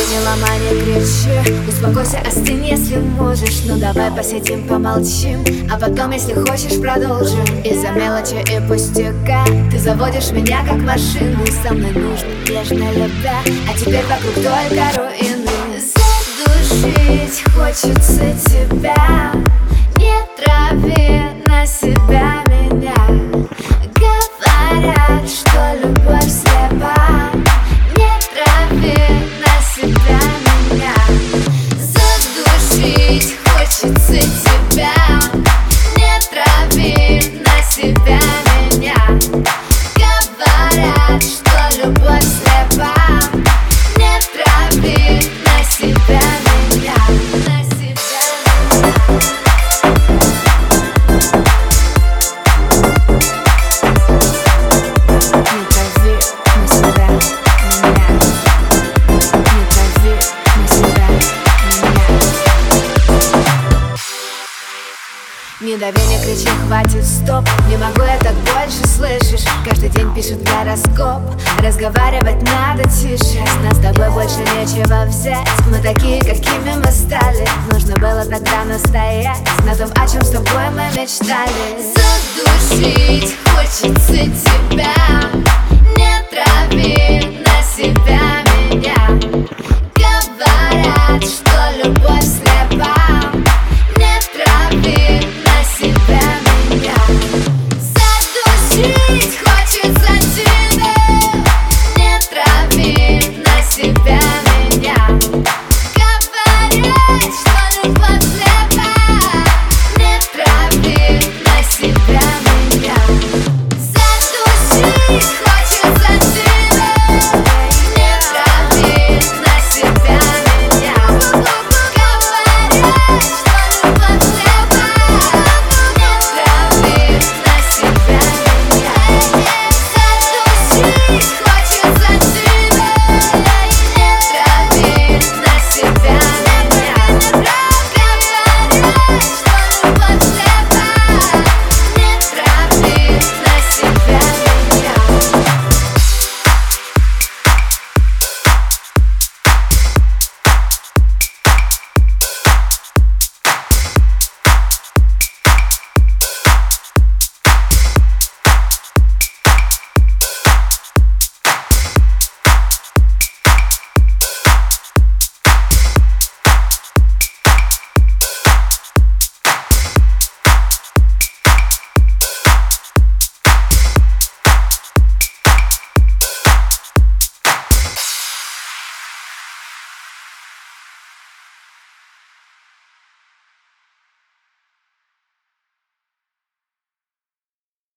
не ломай, не кричи. Успокойся, остынь, если можешь. Ну давай посидим, помолчим, а потом, если хочешь, продолжим. Из-за мелочи и пустяка ты заводишь меня как машину. Со мной нужно нежно любя, а теперь вокруг только руины. Задушить хочется тебя, не трави на себя меня. Говорят, что любовь слепа, не трави на себя меня. Задушить хочется тебя, не трави на себя меня. Говорят, что любовь слепа, не трави на себя меня. На себя недоверие, кричи, хватит, стоп. Не могу я так больше, слышишь? Каждый день пишет гороскоп. Разговаривать надо тише. С нас с тобой больше нечего взять. Мы такие, какими мы стали. Нужно было тогда настоять на том, о чем с тобой мы мечтали. Задушить хочется тебя, не трави